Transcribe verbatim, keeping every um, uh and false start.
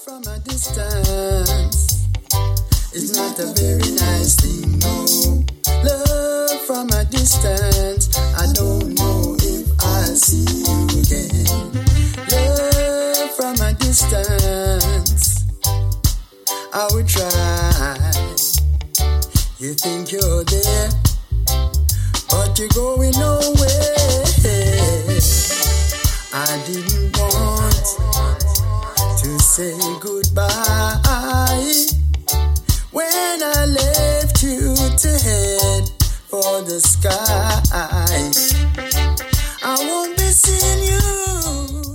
from a distance is not a very nice thing, no. Love from a distance, I don't know if I'll see you again. Love from a distance, I will try. You think you're there, but you're going nowhere. I didn't want to say goodbye when I left you to head for the sky. I won't be seeing you